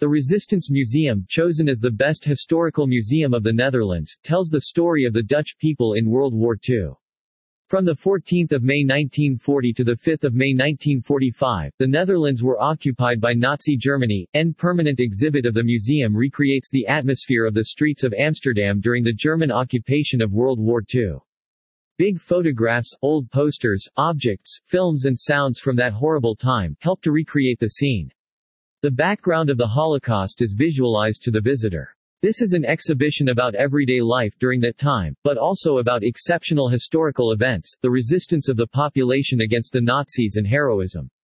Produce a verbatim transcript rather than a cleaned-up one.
The Resistance Museum, chosen as the best historical museum of the Netherlands, tells the story of the Dutch people in World War Two. From the fourteenth of May nineteen forty to the fifth of May nineteen forty-five, the Netherlands were occupied by Nazi Germany. N permanent exhibit of the museum recreates the atmosphere of the streets of Amsterdam during the German occupation of World War Two. Big photographs, old posters, objects, films and sounds from that horrible time help to recreate the scene. The background of the Holocaust is visualized to the visitor. This is an exhibition about everyday life during that time, but also about exceptional historical events, the resistance of the population against the Nazis and heroism.